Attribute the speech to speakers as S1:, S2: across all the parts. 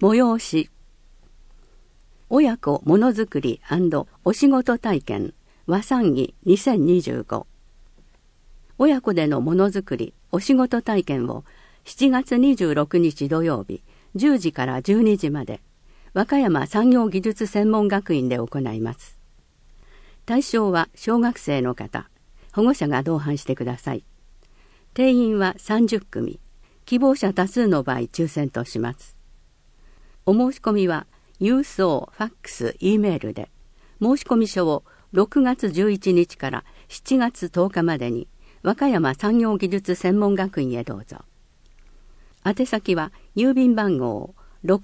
S1: 催し親子ものづくり&お仕事体験和賛議2025親子でのものづくりお仕事体験を7月26日土曜日10時から12時まで和歌山産業技術専門学院で行います。対象は小学生の方、保護者が同伴してください。定員は30組、希望者多数の場合抽選とします。お申し込みは郵送、ファックス、Eメールで申し込み書を6月11日から7月10日までに和歌山産業技術専門学院へどうぞ。宛先は郵便番号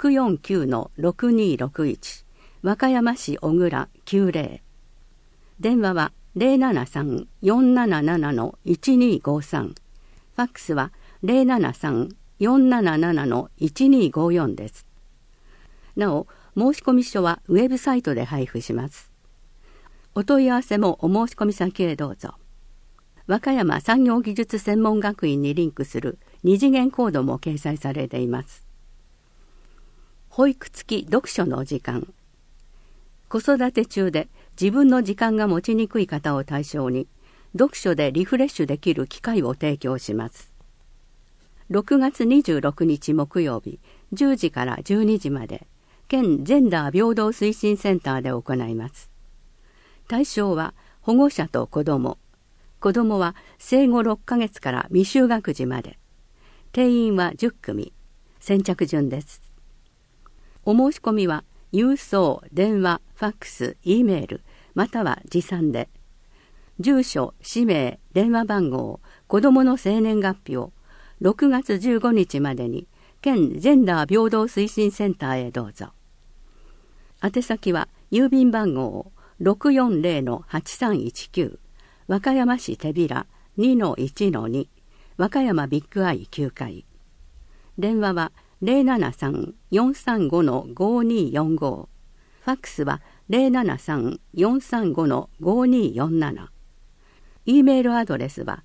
S1: 649-6261 和歌山市小倉90電話は 073-477-1253 ファックスは 073-477-1254 です。なお、申し込み書はウェブサイトで配布します。お問い合わせもお申し込み先へどうぞ。和歌山産業技術専門学院にリンクする二次元コードも掲載されています。保育付き読書の時間。子育て中で自分の時間が持ちにくい方を対象に、読書でリフレッシュできる機会を提供します。6月26日木曜日、10時から12時まで、県ジェンダー平等推進センターで行います。対象は保護者と子ども。子どもは生後6ヶ月から未就学児まで。定員は10組。先着順です。お申し込みは郵送、電話、ファックス、Eメール、または持参で、住所、氏名、電話番号、子どもの生年月日を6月15日までに県ジェンダー平等推進センターへどうぞ。宛先は郵便番号 640-8319 和歌山市手平 2-1-2 和歌山ビッグアイ9階電話は 073-435-5245 ファックスは 073-435-5247 Eメールアドレスは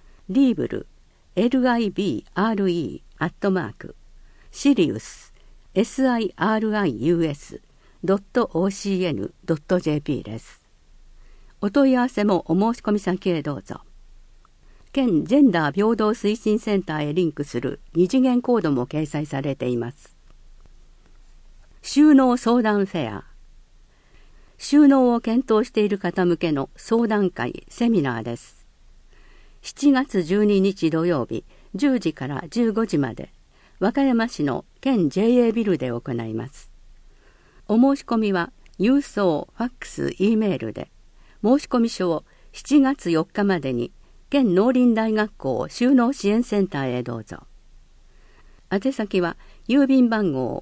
S1: libre@sirius.ocn.jp です。お問い合わせもお申し込み先へどうぞ。県ジェンダー平等推進センターへリンクする二次元コードも掲載されています。収納相談フェア。収納を検討している方向けの相談会、セミナーです。7月12日土曜日10時から15時まで和歌山市の県 JA ビルで行います。お申し込みは郵送、ファックス、Eメールで申し込み書を7月4日までに県農林大学校収納支援センターへどうぞ。宛先は郵便番号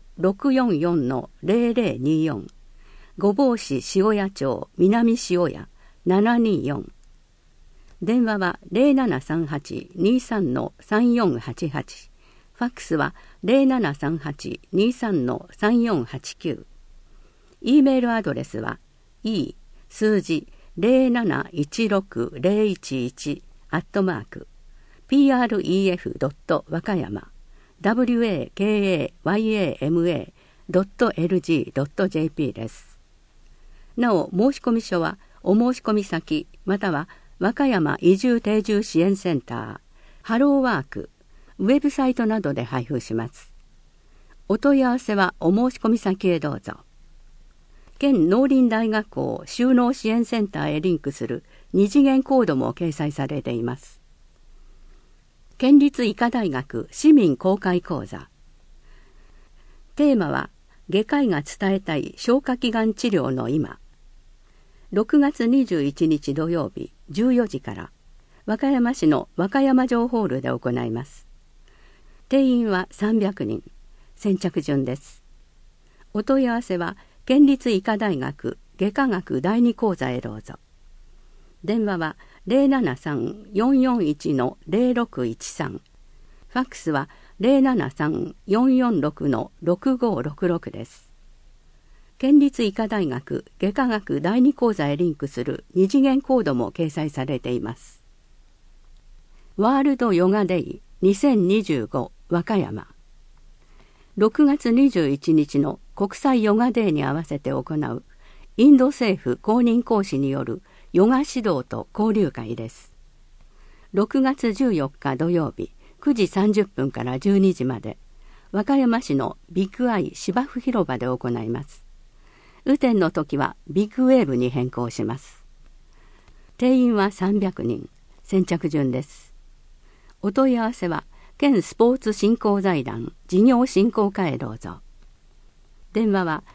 S1: 644-0024 御坊市塩谷町南塩谷724電話は 0738-23-3488 ファックスは 0738-23-3489 Eメールアドレスは e 数字 0716011 @pref. 和歌山 wakayama.lg.jp です。なお申し込み書はお申し込み先または和歌山移住定住支援センターハローワークウェブサイトなどで配布します。お問い合わせはお申し込み先へどうぞ。県農林大学校収納支援センターへリンクする二次元コードも掲載されています。県立医科大学市民公開講座。テーマは外科医が伝えたい消化器がん治療の今。6月21日土曜日14時から和歌山市の和歌山城ホールで行います。定員は300人。先着順です。お問い合わせは県立医科大学外科学第二講座へどうぞ。電話は 073-441-0613 ファックスは 073-446-6566 です。県立医科大学外科学第二講座へリンクする二次元コードも掲載されています。ワールドヨガデイ2025和歌山。 6月21日の国際ヨガデーに合わせて行うインド政府公認講師によるヨガ指導と交流会です。6月14日土曜日9時30分から12時まで、和歌山市のビッグアイ芝生広場で行います。雨天の時はビッグウェーブに変更します。定員は300人、先着順です。お問い合わせは県スポーツ振興財団事業振興課へどうぞ。電話は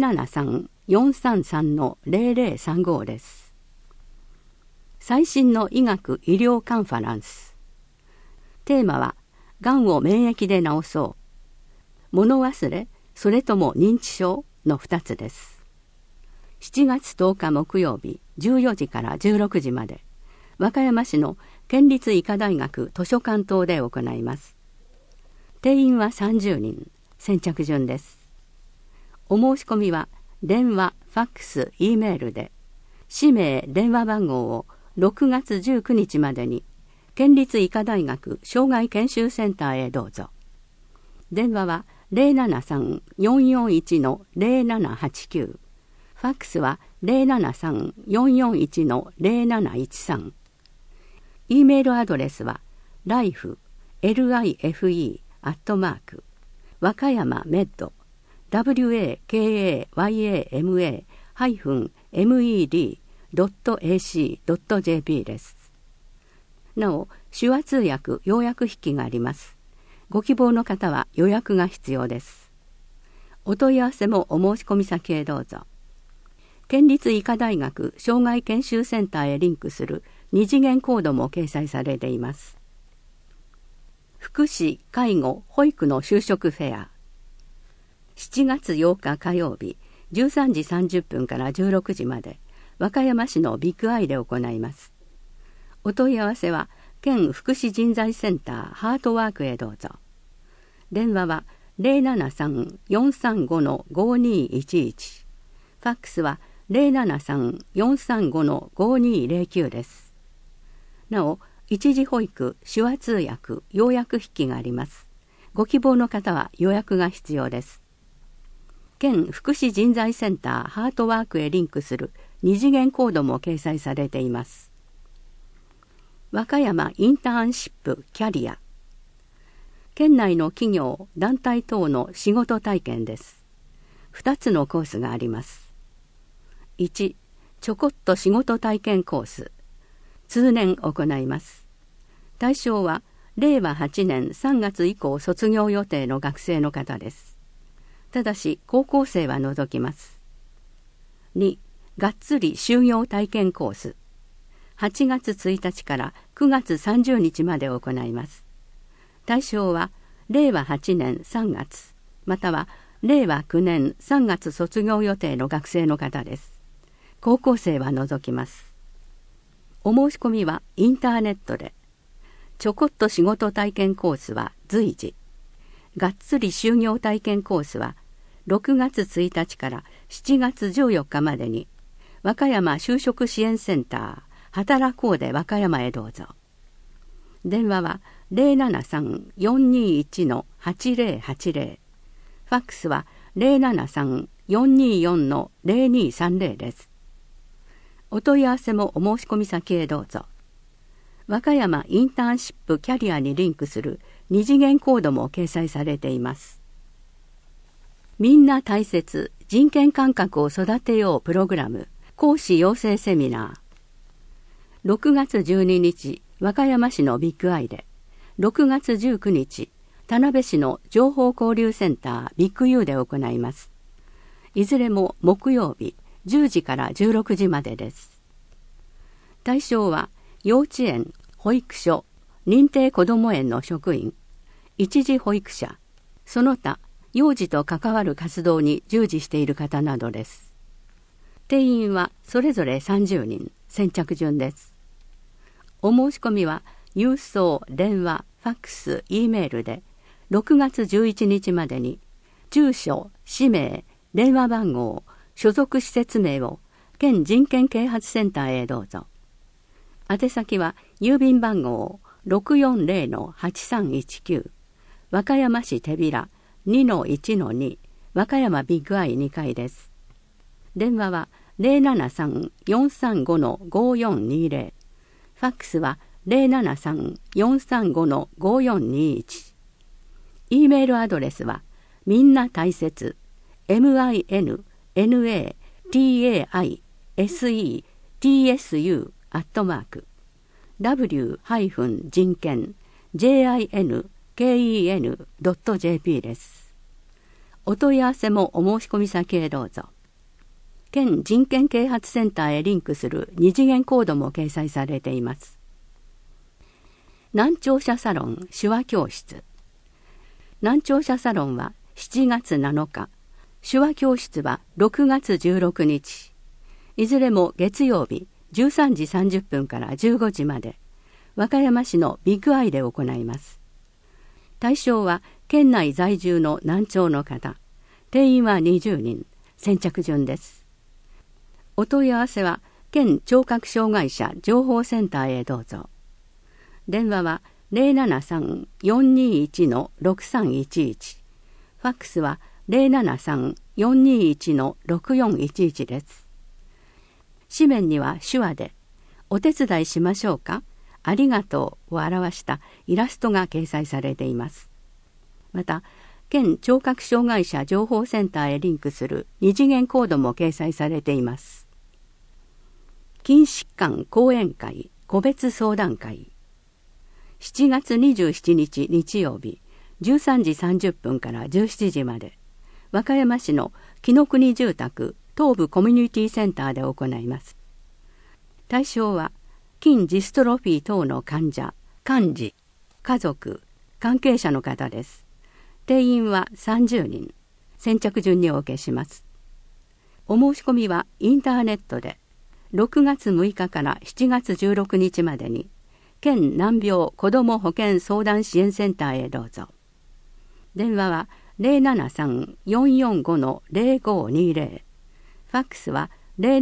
S1: 073-433-0035 です。最新の医学医療カンファレンス。テーマは、がんを免疫で治そう。物忘れ、それとも認知症の2つです。7月10日木曜日14時から16時まで、和歌山市の県立医科大学図書館等で行います。定員は30人、先着順です。お申し込みは、電話、ファックス、Eメールで、氏名、電話番号を6月19日までに、県立医科大学障害研修センターへどうぞ。電話は 073-441-0789。ファックスは 073-441-0713。Eメールアドレスは life 和歌山メッド wakayama-med.ac.jp です。なお、手話通訳・要約筆記があります。ご希望の方は予約が必要です。お問い合わせもお申し込み先へどうぞ。県立医科大学障害研修センターへリンクする2次元コードも掲載されています。福祉・介護・保育の就職フェア。7月8日火曜日13時30分から16時まで、和歌山市のビッグアイで行います。お問い合わせは、県福祉人材センターハートワークへどうぞ。電話は 073-435-5211。ファックスは 073-435-5209 です。なお、一時保育、手話通訳、要約筆記があります。ご希望の方は予約が必要です。県福祉人材センターハートワークへリンクする2次元コードも掲載されています。和歌山インターンシップキャリア。県内の企業・団体等の仕事体験です。2つのコースがあります。1、ちょこっと仕事体験コース。通年行います。対象は令和8年3月以降卒業予定の学生の方です。ただし高校生は除きます。2、がっつり就業体験コース。8月1日から9月30日まで行います。対象は令和8年3月または令和9年3月卒業予定の学生の方です。高校生は除きます。お申し込みはインターネットで。ちょこっと仕事体験コースは随時。がっつり就業体験コースは6月1日から7月14日までに和歌山就職支援センター働こうで和歌山へどうぞ。電話は 073-421-8080。ファックスは 073-424-0230 です。お問い合わせもお申し込み先へどうぞ。和歌山インターンシップキャリアにリンクする2次元コードも掲載されています。みんな大切、人権感覚を育てようプログラム講師養成セミナー。6月12日、和歌山市のビッグアイで、6月19日、田辺市の情報交流センタービッグ U で行います。いずれも木曜日10時から16時までです。対象は幼稚園、保育所、認定こども園の職員、一時保育者、その他幼児と関わる活動に従事している方などです。定員はそれぞれ30人、先着順です。お申し込みは郵送、電話、ファックス、Eメールで6月11日までに住所、氏名、電話番号、所属施設名を県人権啓発センターへどうぞ。宛先は郵便番号 640-8319 和歌山市手平 2-1-2 和歌山ビッグアイ2階です。電話は 073-435-5420、ファックスは 073-435-5421。E メールアドレスはみんな大切 minataitsu@w-人権jin.jp です。お問い合わせもお申し込み先へどうぞ。県人権啓発センターへリンクする二次元コードも掲載されています。難聴者サロン手話教室。難聴者サロンは7月7日、手話教室は6月16日、いずれも月曜日13時30分から15時まで、和歌山市のビッグアイで行います。対象は県内在住の難聴の方、定員は20人、先着順です。お問い合わせは県聴覚障害者情報センターへどうぞ。電話は 073-421-6311、ファックスは 073-421-6411 です。紙面には手話でお手伝いしましょうか、ありがとうを表したイラストが掲載されています。また、県聴覚障害者情報センターへリンクする二次元コードも掲載されています。筋疾患講演会個別相談会。7月27日日曜日13時30分から17時まで、和歌山市の紀の国住宅東部コミュニティセンターで行います。対象は筋ジストロフィー等の患者、患児、家族、関係者の方です。定員は30人、先着順にお受けします。お申し込みはインターネットで6月6日から7月16日までに県難病子ども保健相談支援センターへどうぞ。電話は 073-445-0520、ファックスは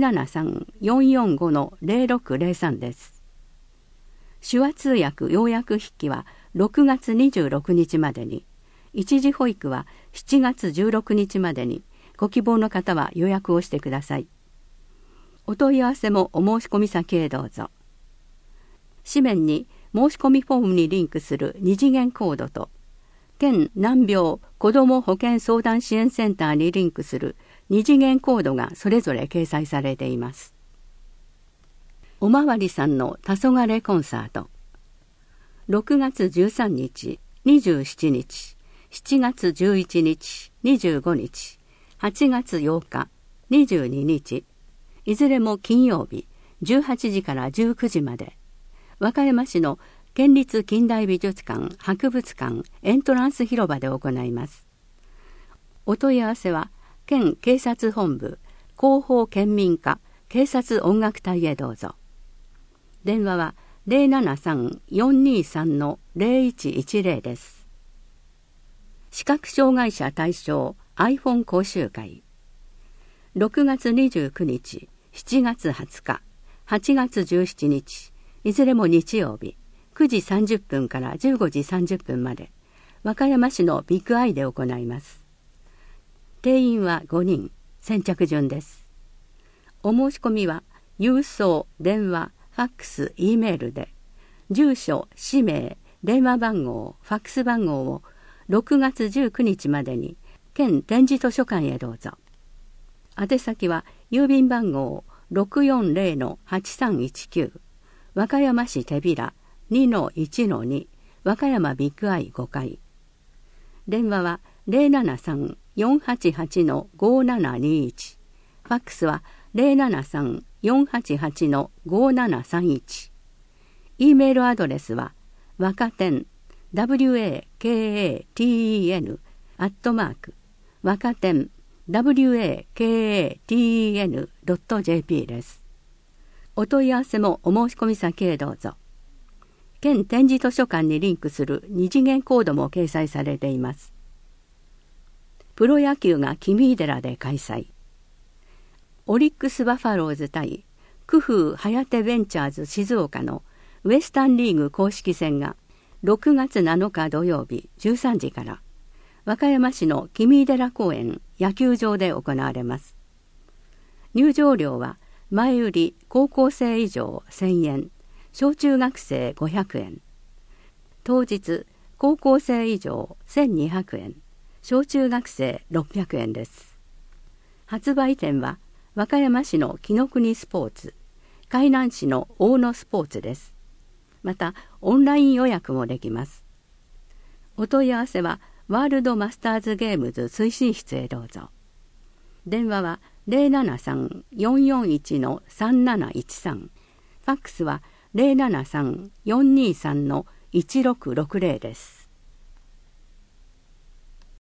S1: 073-445-0603 です。手話通訳要約筆記は6月26日までに、一時保育は7月16日までに、ご希望の方は予約をしてください。お問い合わせもお申し込み先へどうぞ。紙面に申し込みフォームにリンクする二次元コードと、県難病子ども保健相談支援センターにリンクする二次元コードがそれぞれ掲載されています。おまわりさんの黄昏コンサート。6月13日、27日、7月11日、25日、8月8日、22日、いずれも金曜日、18時から19時まで、和歌山市の県立近代美術館博物館エントランス広場で行います。お問い合わせは県警察本部広報県民課警察音楽隊へどうぞ。電話は 073-423-0110 です。視覚障害者対象 iPhone 講習会。6月29日、7月20日、8月17日、いずれも日曜日、9時30分から15時30分まで、和歌山市のビッグアイで行います。定員は5人、先着順です。お申し込みは、郵送、電話、ファックス、E メールで、住所、氏名、電話番号、ファックス番号を6月19日までに、県展示図書館へどうぞ。宛先は、郵便番号 640-8319、和歌山市手びら 2-1-2 和歌山ビッグアイ5階。電話は 073-488-5721、ファックスは 073-488-5731。E メールアドレスはわかてん wakaten わかてん wakaten.jp です。お問い合わせもお申し込み先へどうぞ。県展示図書館にリンクする二次元コードも掲載されています。プロ野球が君井寺で開催。オリックスバファローズ対クフーハヤテベンチャーズ静岡のウエスタンリーグ公式戦が6月7日土曜日13時から和歌山市の君井寺公園野球場で行われます。入場料は前売り高校生以上1000円、小中学生500円。当日高校生以上1200円、小中学生600円です。発売店は和歌山市の紀ノ国スポーツ、海南市の大野スポーツです。またオンライン予約もできます。お問い合わせはワールドマスターズゲームズ推進室へどうぞ。電話は 073-441-3713、ファックスは 073-423-1660 です。